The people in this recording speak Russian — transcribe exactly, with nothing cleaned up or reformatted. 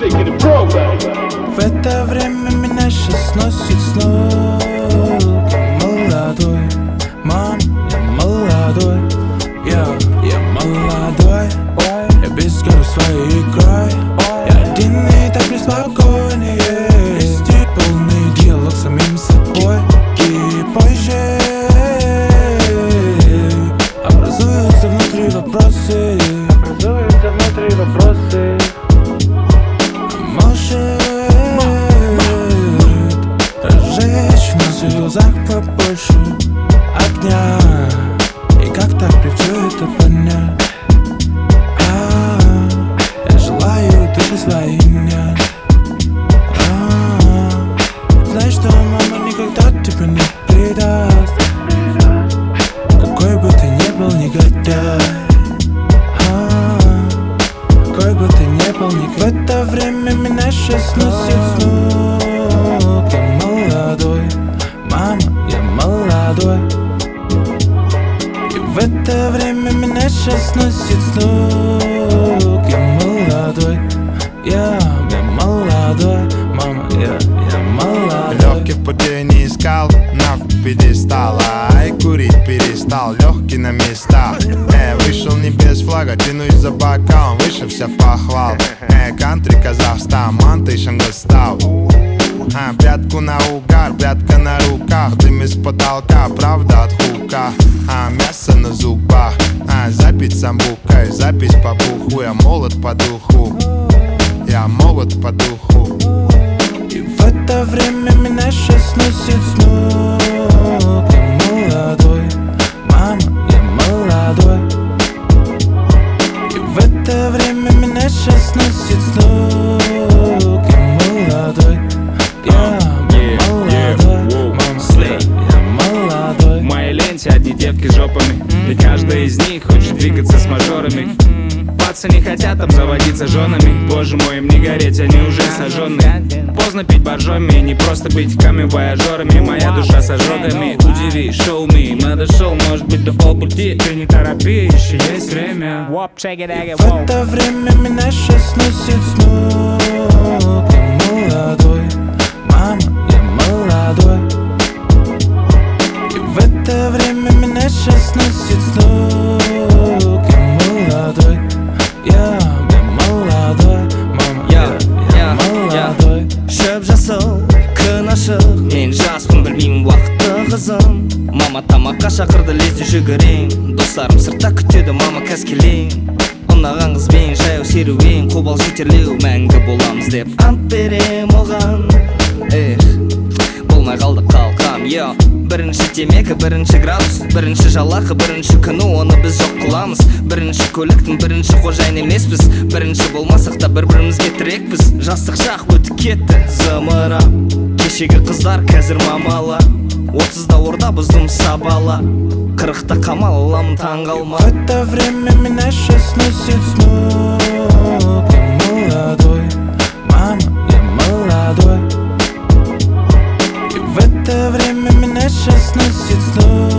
В это время меня сейчас носит снова. Я молодой, мам, я молодой. Я, я молодой. Я без гору своей игрой. Я один и так неспокойный. Вести полный диалог с самим собой. И позже образуются внутри вопросы. Образуются внутри вопросы. Может разжечь в нас в глазах побольше огня. И как так при все это понять? А, я желаю, ты же свои меня. А, знаешь, что мама никогда тебя не предаст. Какой бы ты ни был негодяй, какой бы ты ни был негодяй. В это время меня сейчас носит с ног. Я молодой, мама, я молодой. И в это время меня сейчас носит с ног. Я молодой, я, я молодой, мама, я, я молодой. Легкий в пути не искал, на пьедестала. И курить перестал, легкий на местах. Э, вышел не без флага, тянусь за бокалом, выше вся похвал. Э, кантри Казахстан, мантышем достал. А, пятку на угар, пятка на руках. Дым из потолка, правда от хука. А, мясо на зубах. А, запись самбукой, запись по буху. Я молод по духу, я молод по духу. И в это время меня сейчас носит с ног. Я молодой, мама, я молодой. И в это время меня сейчас носит с ног. Я молодой, я, я молодой, мама, я молодой. В моей ленте одни девки с жопами, и каждая из них хочет двигаться с мажорами. Пацы не хотят обзаводиться женами. Боже мой, им не гореть, они уже сожженные. Поздно пить боржоми, не просто быть камень-вояжерами. Моя душа с ожогами. Удиви, шоу ми, надо шоу, может быть до полпути. Ты не торопи, еще есть время. В это время меня сейчас носит с ног. Я молодой, мама, я молодой. И в это время меня сейчас носит с ног. Я молодой, я, я молодой, мама, я, я молодой. Шөп жасыл, күн ашық, мен жаспын білмеймін уақытты қызым. Мама тамаққа шақырды, лезде жүгірейін. Достарым сыртта күтеді, мама кәскелейін. Ұнаған қызбен жаяу серуен, қобал жетерлеу, мәңгі боламыз деп ант берем оған. Эх, болмай қалды қалқам, йо. Бірінші темекі, бірінші градус, бірінші жалақы, бірінші күні оны біз жоқ қыламыз. Бірінші көліктің бірінші қожайын емеспіз. Бірінші болмасақ та бір-бірімізге тірекпіз. Жастық шақ өтіп кетті, зымыра. Кешегі қыздар қазір мамала. Отызда орда бұздым сабала. Қырықта қамал аламын таң қалма. В это время меня сейчас носит с ног. Я молодой, мама, я молодой. И в это время меня сейчас носит с ног.